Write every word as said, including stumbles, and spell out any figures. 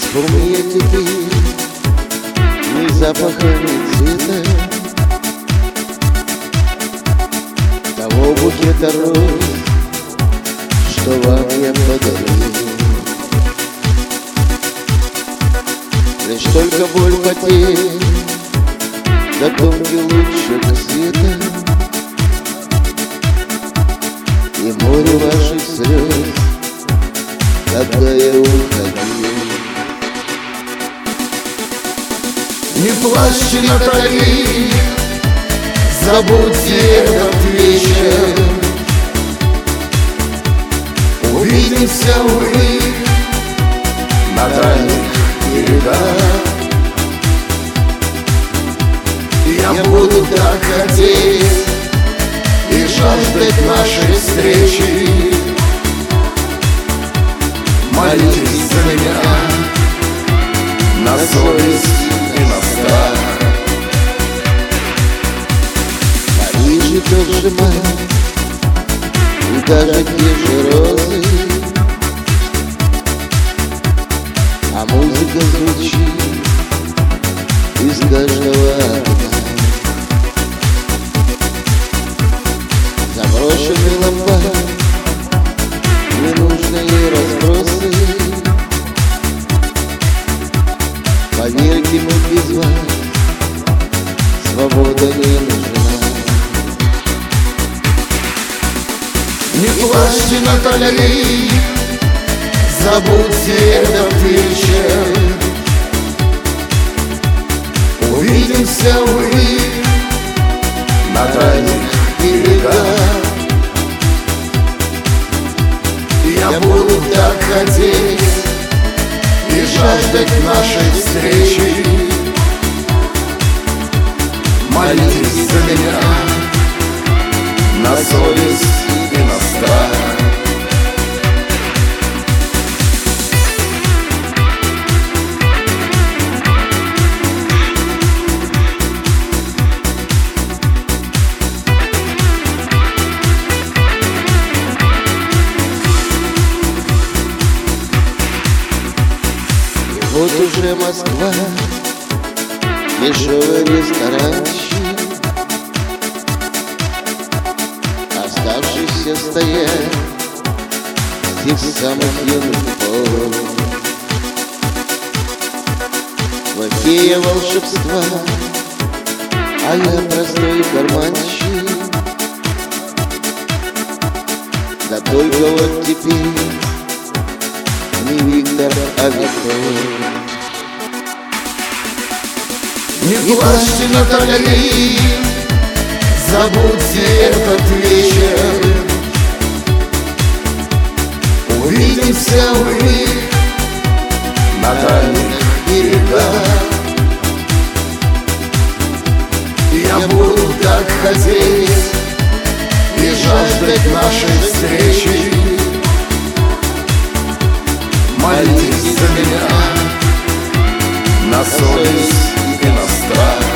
Вспомни я теперь ни запаха, ни цвета того букета роз, что вам я подарил. Лишь только боль потерь до тонкий лучик света и море ваших слез, когда я уходил. Не плачьте, Натали, забудьте этот вечер. Увидимся, увы, на дальних берегах. Я буду так хотеть и жаждать нашей встречи. Молитесь за меня на совесть и на страх. В Париже тот же май и даже те же розы, а музыка звучит из каждого окна. Заброшенный ломбард, ненужные разбросы. Поверьте, мы без вас, свобода не нужна. Не плачьте, Натали, забудьте этот вечер. Увидимся, увы, на дальних берегах. Я буду так хотеть и жаждать нашей встречи. Молитесь за меня на совесть и на страх. Вот уже Москва, дешевый ресторанчик, оставшийся стоять с тех самых юных пор. Фея волшебства, а я простой карманщик. Да только вот теперь не Виктор, а Виктор. Не плачьте, Натали, забудьте этот вечер. Увидимся, увы, на дальних берегах. Я буду так хотеть и жаждать нашей встречи. Молитесь за меня на совесть и на страх.